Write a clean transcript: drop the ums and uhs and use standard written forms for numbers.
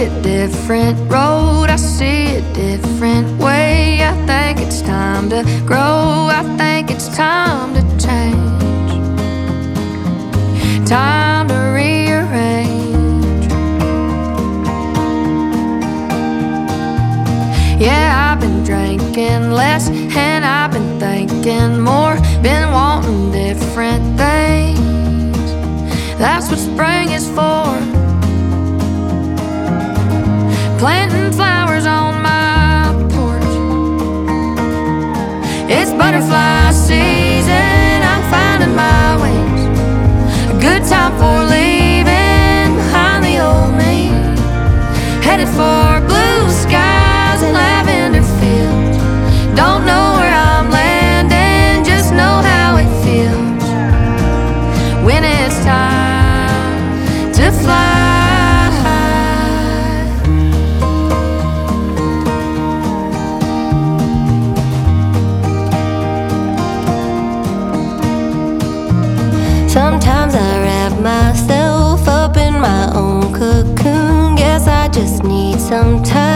a different road, I see a different way. I think it's time to grow, I think it's time to change, time to rearrange. Yeah, I've been drinking less and I've been thinking more, been wanting different things. That's what spring is for. Planting flowers on my porch. It's butterfly season, I'm finding my wings. A good time for leaving behind the old me. Headed for blue skies and lavender fields. Don't know where I'm landing, just know how it feels when it's time to fly. Sometimes I wrap myself up in my own cocoon. Guess I just need some time